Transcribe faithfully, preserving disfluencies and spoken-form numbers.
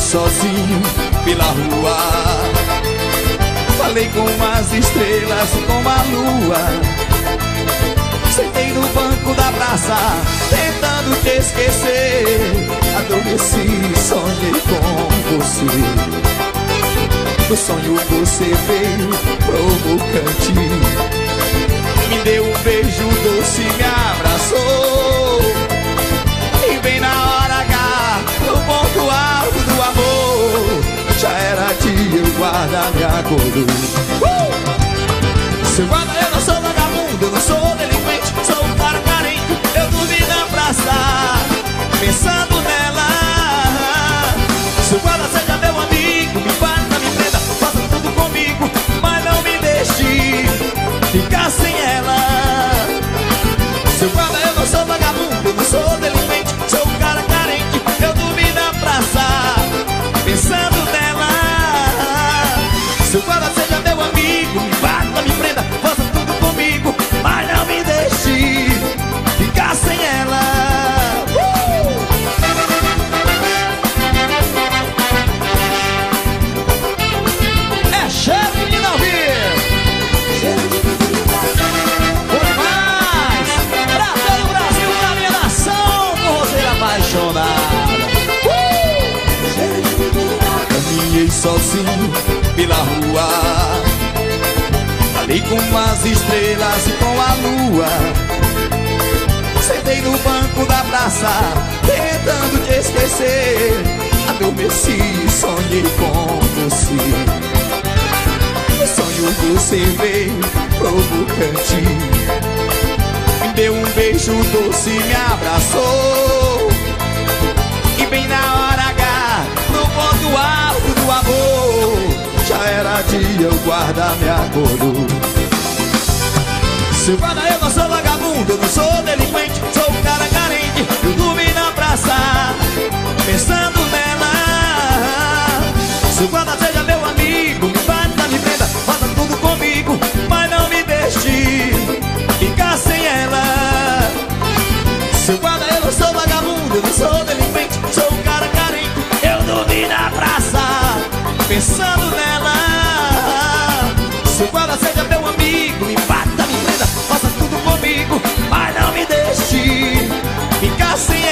sozinho pela rua. Falei com as estrelas, com a lua. Sentei no banco da praça, tentando te esquecer. Adormeci, sonhei com você. No sonho você veio provocante, me deu um beijo doce, me abraçou. E bem na hora H, no ponto alto do amor, já era dia, eu guarda me acordou. uh! Seu guarda, eu não sou vagabundo, eu não sou delinquente, sou um cara carente. Eu dormi na praça, pensando nela. Seu guarda, seja meu amigo, me bata, me prenda, faça tudo comigo, mas não me deixe ficar sem ela. Seu guarda, eu não sou vagabundo, eu não sou delinquente, sou um cara carente. Eu dormi na praça, pensando nela. Seu guarda, seja meu amigo, me bata, me prenda, faça tudo comigo, mas não me deixe ficar sem ela. uh! É cheiro de menina ouvir. Por mais, pra todo o Brasil, da minha nação, por você apaixonada. uh! Caminhei sozinho pela rua, falei com as estrelas e com a lua. Sentei no banco da praça, tentando te esquecer. Adormeci, sonhei com você. No sonho você veio provocante, me deu um beijo doce, me abraçou. E bem na hora H, no ponto alto do amor, já era dia, o guarda me acordou. Seu guarda, eu não sou vagabundo, eu não sou delinquente, sou um cara carente. Eu dormi na praça, pensando nela. Seu guarda, seja meu amigo, me bata, me prenda, faça tudo comigo, mas não me deixe ficar sem ela. Seu guarda, eu não sou vagabundo, eu não sou delinquente, sou um cara carente. Eu dormi na praça, pensando nela. Seu guarda, seja meu amigo, me bata, me prenda, faça tudo comigo, mas não me deixe ficar sem